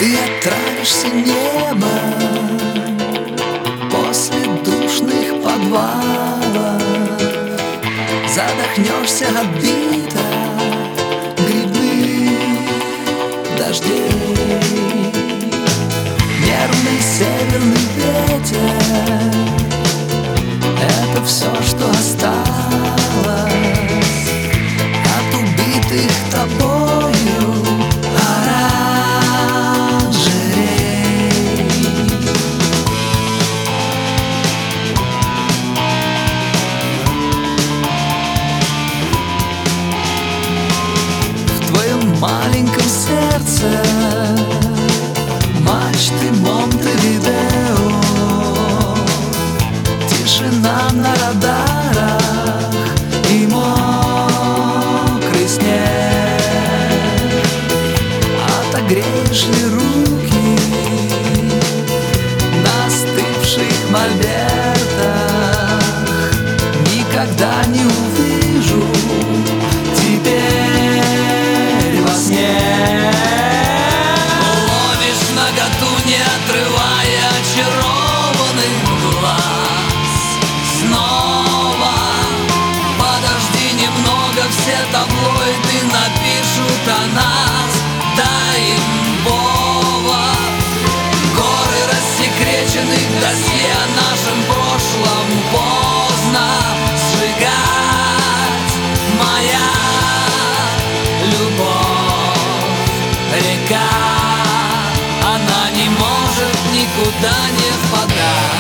Ты отравишься небом после душных подвалов, задохнешься от бита грибных дождей. Нервный северный ветер — это все, что осталось от убитых тобою оранжерей. В твоем маленьком сердце мачты Монтевидео, тишина на радарах и мокрый снег. Отогреешь ли руки на остывших мольбертах? Никогда не увижу теперь во сне. Ловишь наготу, не отрывая очарованный глаз. Снова подожди немного, все таблоиды напишут о нас. Дай им повод. Горы рассекреченных досье о нашем прошлом поздно сжигать. Моя любовь, река, она не может никуда не впадать.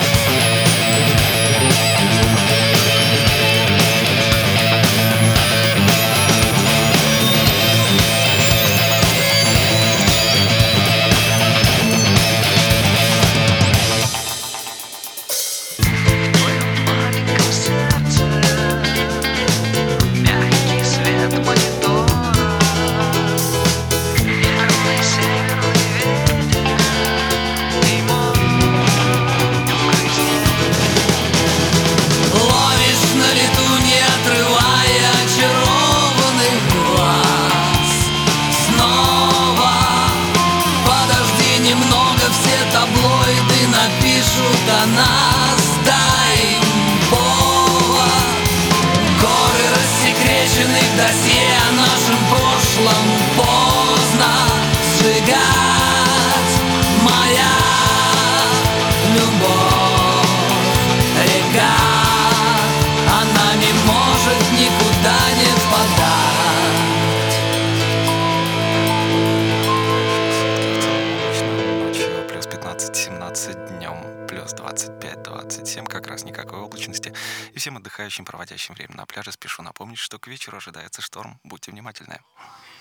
Таблоиды напишут о нас, дай им повод. Горы рассекреченных досье о нашем прошлом поздно сжигать. Моя любовь, река, она не может никуда не впадать. Плюс 15-17, днем плюс 25-27, как раз никакой облачности. И всем отдыхающим, проводящим время на пляже, спешу напомнить, что к вечеру ожидается шторм. Будьте внимательны.